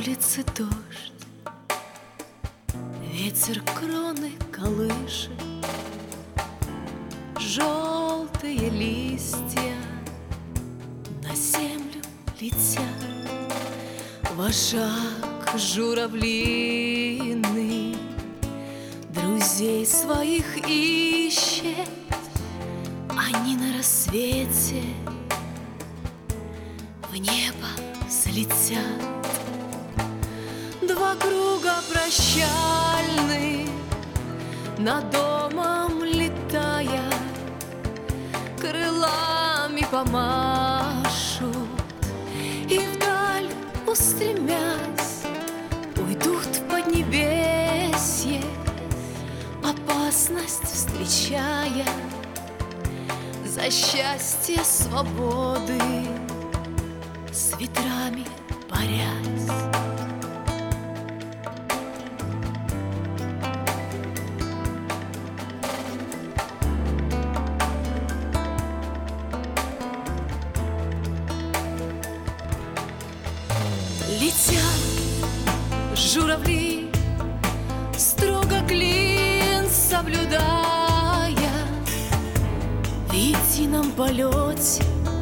улице дождь, ветер кроны колышет, желтые листья на землю летят. Вожак журавлиный друзей своих ищет, они на рассвете в небо взлетят. Два круга прощальных над домом летая, крылами помашут и вдаль устремясь уйдут в поднебесье, опасность встречая, за счастье свободы с ветрами борясь. Летят журавли, строго клин соблюдая, в едином полете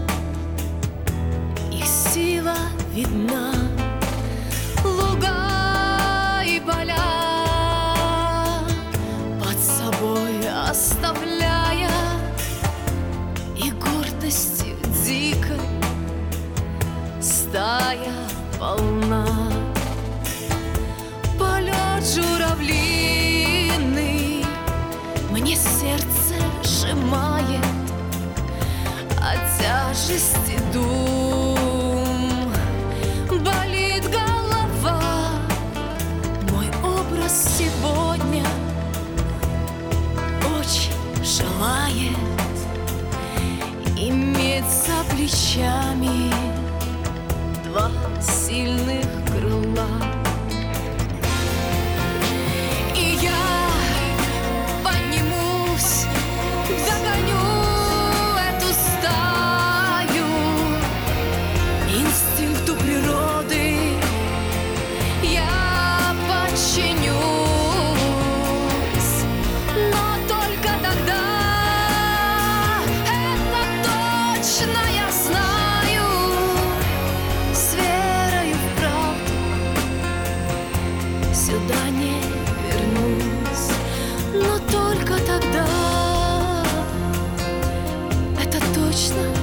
их сила видна. Луга и поля под собой оставляя, и гордостью дикой стая полна. Полет журавлиный мне сердце сжимает от тяжести дум. Болит голова, мой образ сегодня очень желает иметь за плечами два сильных крыла. И я поднимусь, догоню эту стаю, инстинкту природы я подчинюсь. Но только тогда, это точно я знаю, с верою в правду сюда не вернусь. Но только тогда, это точно